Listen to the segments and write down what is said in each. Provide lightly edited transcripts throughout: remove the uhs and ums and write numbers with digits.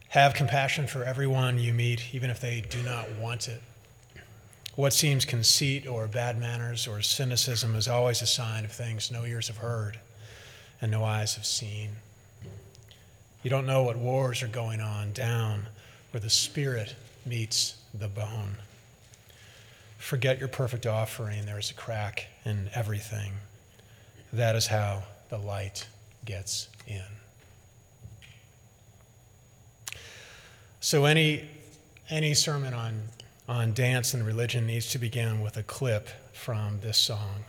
Have compassion for everyone you meet, even if they do not want it. What seems conceit or bad manners or cynicism is always a sign of things no ears have heard and no eyes have seen. You don't know what wars are going on down where the spirit meets the bone. Forget your perfect offering. There is a crack in everything. That is how the light gets in. So any sermon on dance and religion needs to begin with a clip from this song.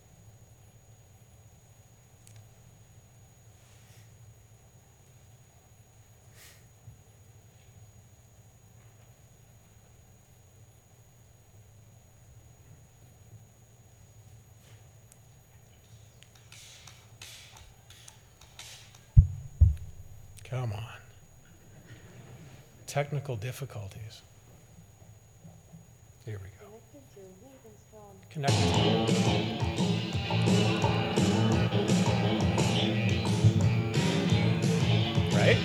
Come on. Technical difficulties. Here we go. Connected. Right?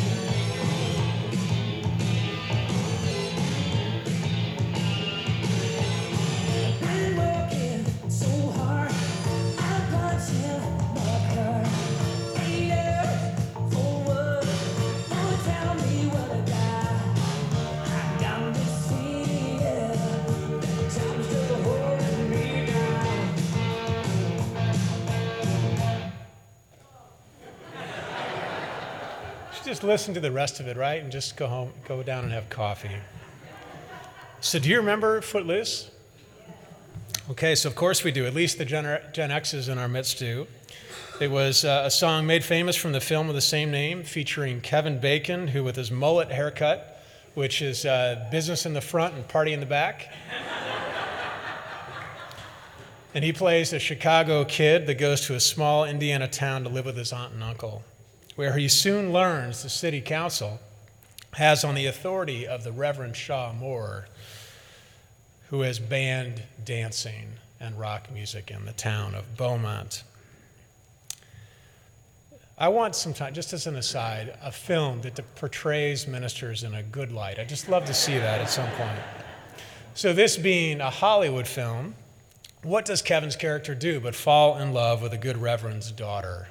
Just listen to the rest of it, right? And just go home, go down and have coffee. So do you remember Footloose? Okay, so of course we do. At least the Gen X's in our midst do. It was a song made famous from the film of the same name, featuring Kevin Bacon, who with his mullet haircut, which is business in the front and party in the back. And he plays a Chicago kid that goes to a small Indiana town to live with his aunt and uncle, where he soon learns the city council has, on the authority of the Reverend Shaw Moore, who has banned dancing and rock music in the town of Beaumont. I want sometime, just as an aside, a film that portrays ministers in a good light. I'd just love to see that at some point. So this being a Hollywood film, what does Kevin's character do but fall in love with a good reverend's daughter?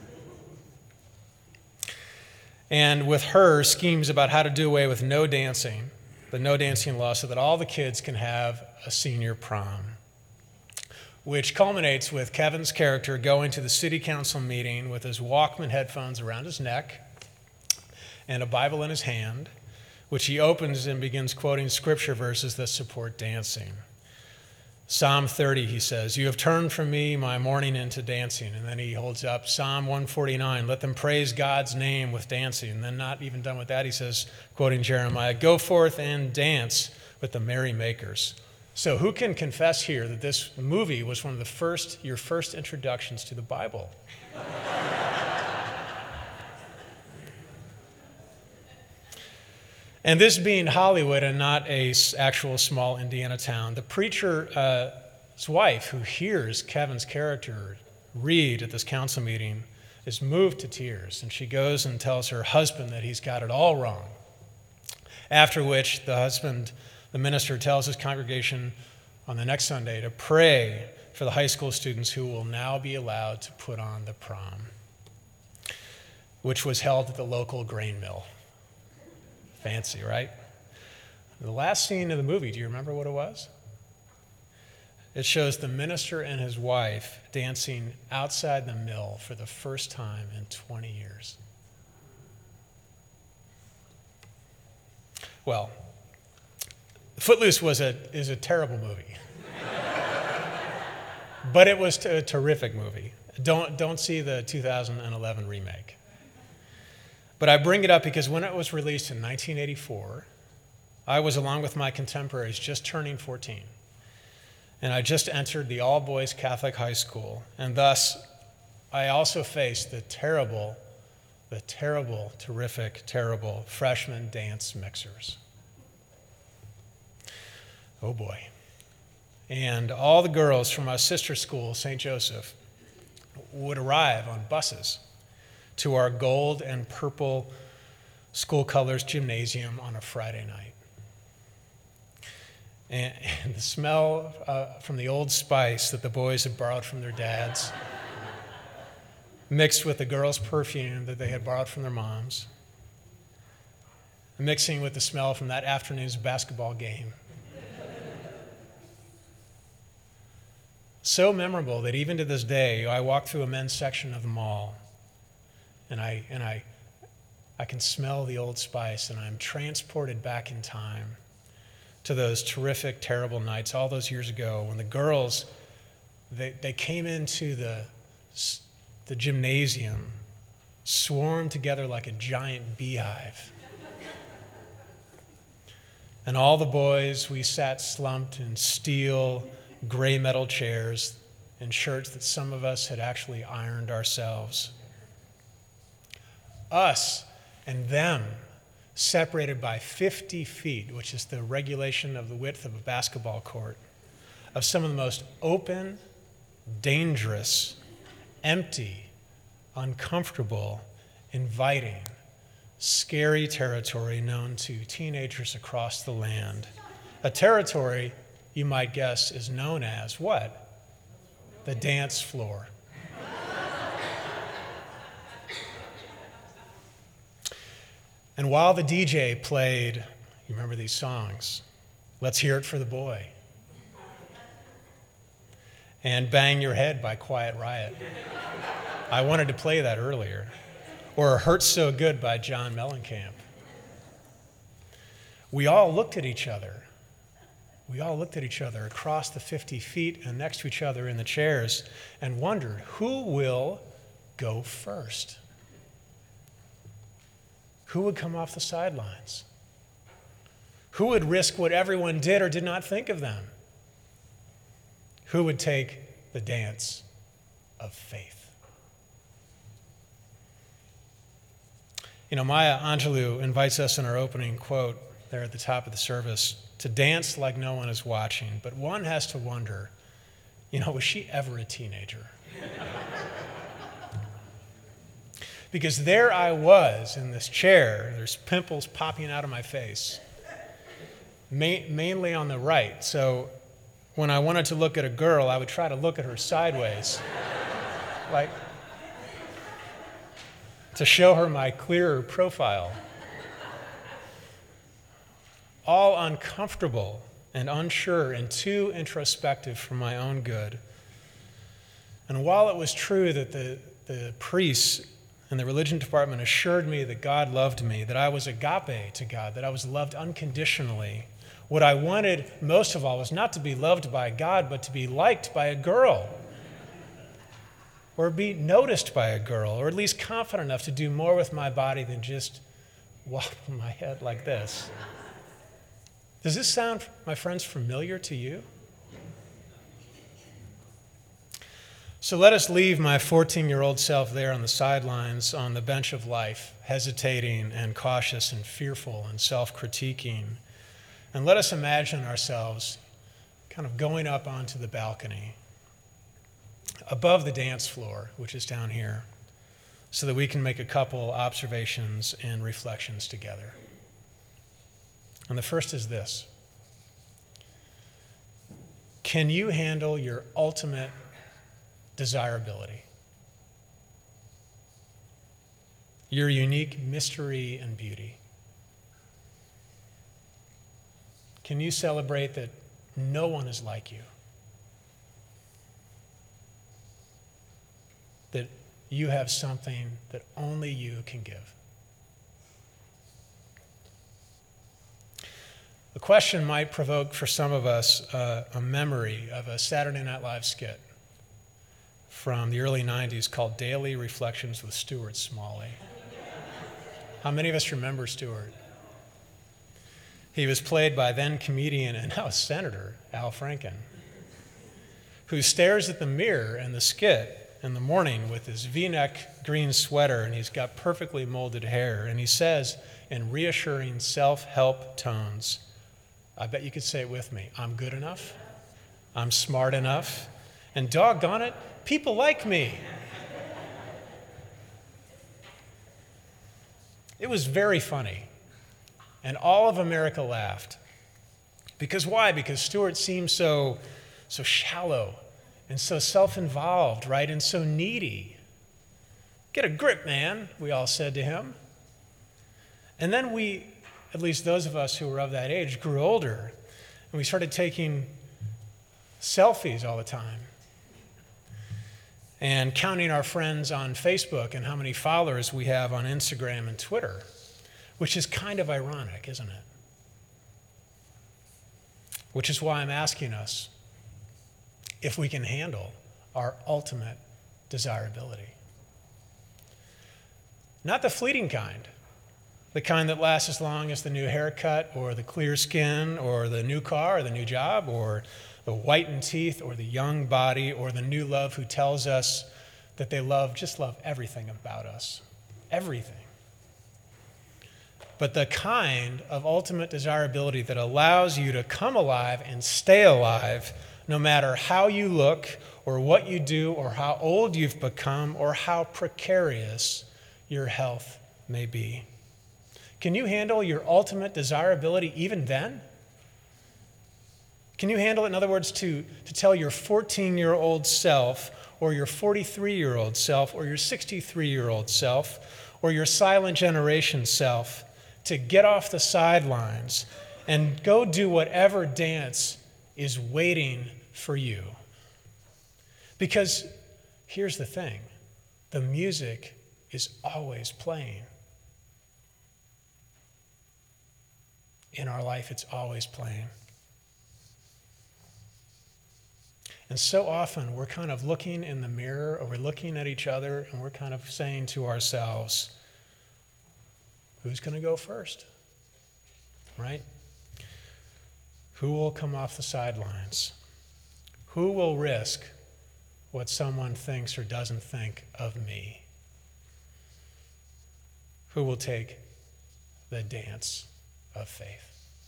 And with her, schemes about how to do away with no dancing, the no dancing law, so that all the kids can have a senior prom, which culminates with Kevin's character going to the city council meeting with his Walkman headphones around his neck and a Bible in his hand, which he opens and begins quoting scripture verses that support dancing. Psalm 30, he says, "You have turned from me my mourning into dancing." And then he holds up Psalm 149, "Let them praise God's name with dancing." And then not even done with that, he says, quoting Jeremiah, "Go forth and dance with the merrymakers." So who can confess here that this movie was one of your first introductions to the Bible? And this being Hollywood and not a actual small Indiana town, the preacher's wife, who hears Kevin's character read at this council meeting, is moved to tears, and she goes and tells her husband that he's got it all wrong. After which the minister, tells his congregation on the next Sunday to pray for the high school students who will now be allowed to put on the prom, which was held at the local grain mill. Fancy, right? The last scene of the movie, do you remember what it was? It shows the minister and his wife dancing outside the mill for the first time in 20 years. Well, Footloose is a terrible movie. But it was a terrific movie. Don't see the 2011 remake. But I bring it up because when it was released in 1984, I was, along with my contemporaries, just turning 14. And I just entered the all-boys Catholic high school. And thus, I also faced the terrible, terrific, terrible freshman dance mixers. Oh boy. And all the girls from our sister school, St. Joseph, would arrive on buses to our gold and purple school colors gymnasium on a Friday night. And the smell from the Old Spice that the boys had borrowed from their dads, mixed with the girls' perfume that they had borrowed from their moms, mixing with the smell from that afternoon's basketball game. So memorable that even to this day, I walk through a men's section of the mall, and I can smell the Old Spice, and I'm transported back in time to those terrific, terrible nights all those years ago when the girls, they came into the gymnasium, swarmed together like a giant beehive. And all the boys, we sat slumped in steel, gray metal chairs in shirts that some of us had actually ironed ourselves. Us and them, separated by 50 feet, which is the regulation of the width of a basketball court, of some of the most open, dangerous, empty, uncomfortable, inviting, scary territory known to teenagers across the land. A territory, you might guess, is known as what? The dance floor. And while the DJ played, you remember these songs, Let's Hear It for the Boy, and Bang Your Head by Quiet Riot. I wanted to play that earlier. Or Hurts So Good by John Mellencamp. We all looked at each other. We all looked at each other across the 50 feet and next to each other in the chairs and wondered, who will go first? Who would come off the sidelines? Who would risk what everyone did or did not think of them? Who would take the dance of faith? You know, Maya Angelou invites us in our opening quote there at the top of the service to dance like no one is watching, but one has to wonder, you know, was she ever a teenager? Because there I was in this chair, there's pimples popping out of my face, mainly on the right. So when I wanted to look at a girl, I would try to look at her sideways, like to show her my clearer profile. All uncomfortable and unsure and too introspective for my own good. And while it was true that the priests and the religion department assured me that God loved me, that I was agape to God, that I was loved unconditionally, what I wanted most of all was not to be loved by God, but to be liked by a girl, or be noticed by a girl, or at least confident enough to do more with my body than just wobble my head like this. Does this sound, my friends, familiar to you? So let us leave my 14-year-old self there on the sidelines on the bench of life, hesitating and cautious and fearful and self-critiquing. And let us imagine ourselves kind of going up onto the balcony above the dance floor, which is down here, so that we can make a couple observations and reflections together. And the first is this. Can you handle your ultimate desirability? Your unique mystery and beauty? Can you celebrate that no one is like you? That you have something that only you can give? The question might provoke for some of us a memory of a Saturday Night Live skit from the early 90s called Daily Reflections with Stuart Smalley. How many of us remember Stuart? He was played by then comedian and now senator Al Franken, who stares at the mirror in the skit in the morning with his V-neck green sweater, and he's got perfectly molded hair, and he says in reassuring self-help tones, I bet you could say it with me, I'm good enough, I'm smart enough, and doggone it, people like me. It was very funny, and all of America laughed. Because why? Because Stuart seemed so shallow and so self-involved, right, and so needy. Get a grip, man, we all said to him. And then we, at least those of us who were of that age, grew older, and we started taking selfies all the time and counting our friends on Facebook and how many followers we have on Instagram and Twitter, which is kind of ironic, isn't it? Which is why I'm asking us if we can handle our ultimate desirability. Not the fleeting kind, the kind that lasts as long as the new haircut or the clear skin or the new car or the new job or the whitened teeth or the young body or the new love who tells us that they love everything about us. Everything. But the kind of ultimate desirability that allows you to come alive and stay alive no matter how you look or what you do or how old you've become or how precarious your health may be. Can you handle your ultimate desirability even then? Can you handle it, in other words, to tell your 14-year-old self or your 43-year-old self or your 63-year-old self or your silent generation self to get off the sidelines and go do whatever dance is waiting for you? Because here's the thing, the music is always playing. In our life, it's always playing. And so often we're kind of looking in the mirror or we're looking at each other and we're kind of saying to ourselves, who's going to go first? Right? Who will come off the sidelines? Who will risk what someone thinks or doesn't think of me? Who will take the dance of faith?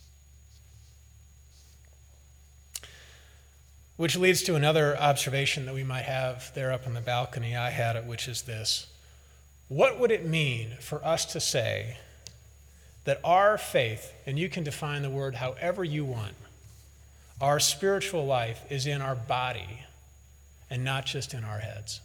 Which leads to another observation that we might have there up on the balcony. I had it, which is this. What would it mean for us to say that our faith, and you can define the word however you want, our spiritual life is in our body and not just in our heads?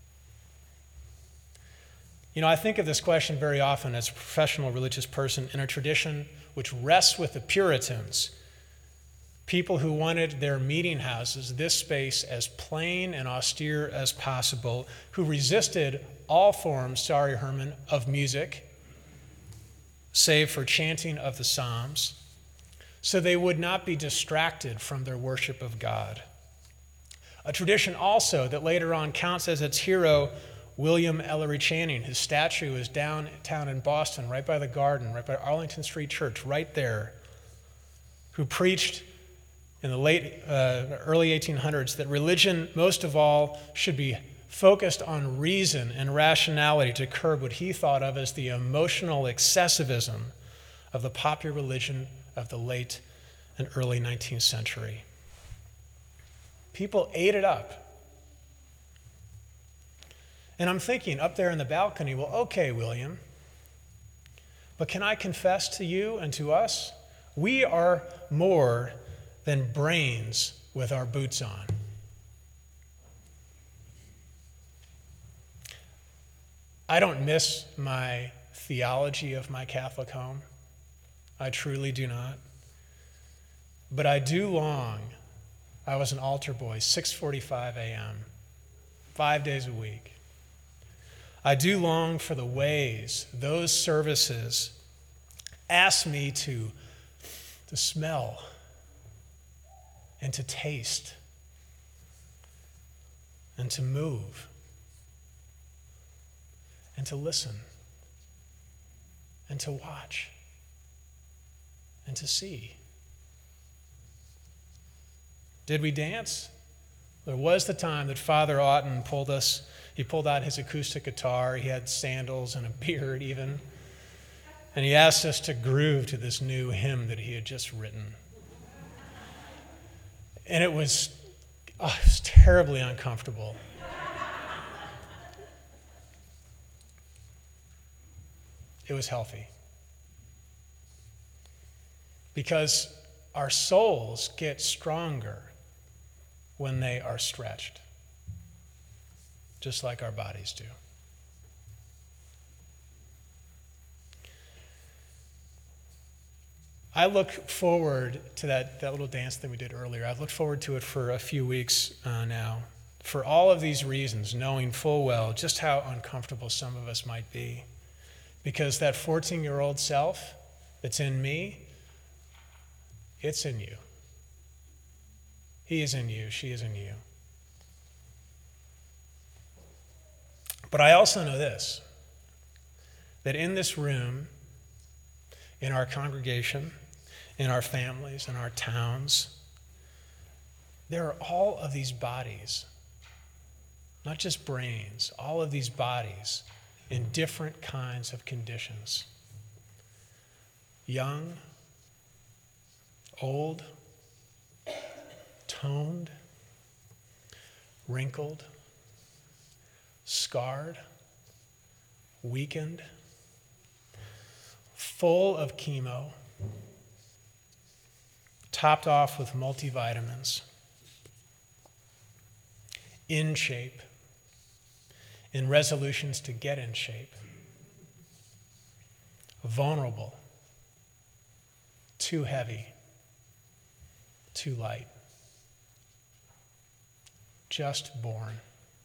You know, I think of this question very often as a professional religious person in a tradition which rests with the Puritans, people who wanted their meeting houses, this space, as plain and austere as possible, who resisted all forms, sorry Herman, of music, save for chanting of the Psalms, so they would not be distracted from their worship of God. A tradition also that later on counts as its hero William Ellery Channing. His statue is downtown in Boston, right by the garden, right by Arlington Street Church, right there, who preached in the early 1800s that religion, most of all, should be focused on reason and rationality to curb what he thought of as the emotional excessivism of the popular religion of the late and early 19th century. People ate it up. And I'm thinking up there in the balcony, well, okay, William, but can I confess to you and to us, we are more than brains with our boots on. I don't miss my theology of my Catholic home. I truly do not. But I do long. I was an altar boy, 6:45 a.m., 5 days a week. I do long for the ways those services ask me to smell and to taste and to move and to listen and to watch and to see. Did we dance? There was the time that Father Otten pulled out his acoustic guitar, he had sandals and a beard even, and he asked us to groove to this new hymn that he had just written. And it was terribly uncomfortable. it was healthy. Because our souls get stronger when they are stretched, just like our bodies do. I look forward to that little dance that we did earlier. I've looked forward to it for a few weeks now, for all of these reasons, knowing full well just how uncomfortable some of us might be. Because that 14-year-old self that's in me, it's in you. He is in you, she is in you. But I also know this, that in this room, in our congregation, in our families, in our towns, there are all of these bodies, not just brains, all of these bodies in different kinds of conditions. Young, old, toned, wrinkled, scarred, weakened, full of chemo, topped off with multivitamins, in shape, in resolutions to get in shape, vulnerable, too heavy, too light, just born,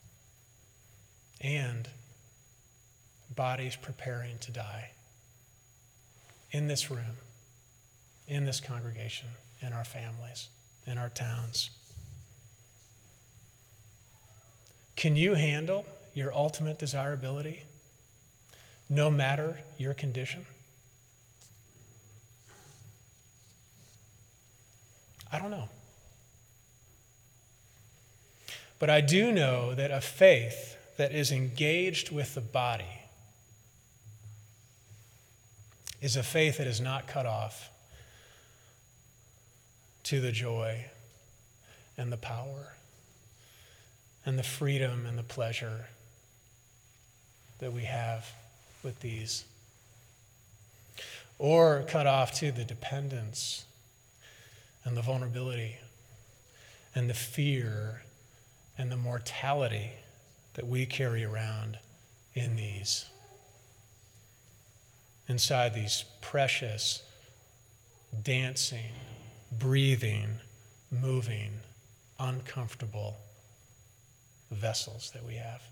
and bodies preparing to die. In this room, in this congregation, in our families, in our towns. Can you handle your ultimate desirability, no matter your condition? I don't know. But I do know that a faith that is engaged with the body is a faith that is not cut off to the joy and the power and the freedom and the pleasure that we have with these, or cut off to the dependence and the vulnerability and the fear and the mortality that we carry around in these, inside these precious, dancing, breathing, moving, uncomfortable vessels that we have.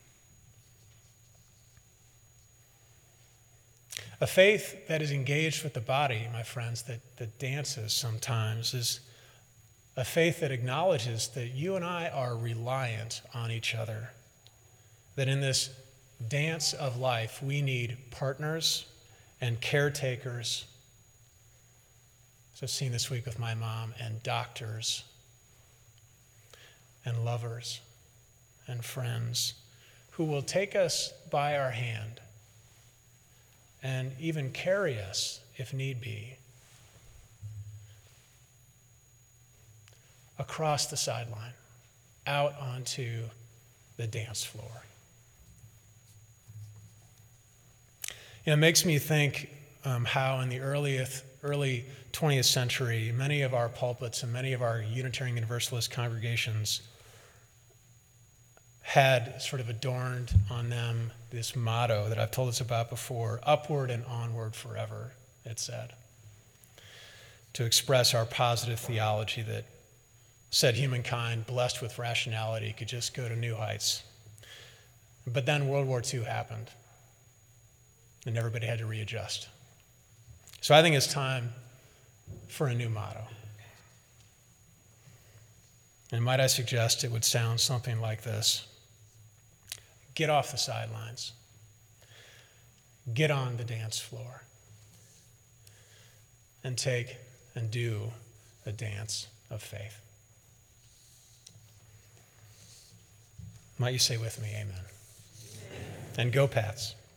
A faith that is engaged with the body, my friends, that dances sometimes, is a faith that acknowledges that you and I are reliant on each other. That in this dance of life, we need partners and caretakers, as I've seen this week with my mom, and doctors and lovers and friends who will take us by our hand and even carry us, if need be, across the sideline, out onto the dance floor. It makes me think how in the early 20th century, many of our pulpits and many of our Unitarian Universalist congregations had sort of adorned on them this motto that I've told us about before, upward and onward forever, it said, to express our positive theology that said humankind, blessed with rationality, could just go to new heights. But then World War II happened, and everybody had to readjust. So I think it's time for a new motto. And might I suggest it would sound something like this: get off the sidelines, get on the dance floor, and take and do a dance of faith. Might you say with me, amen? And go Pats.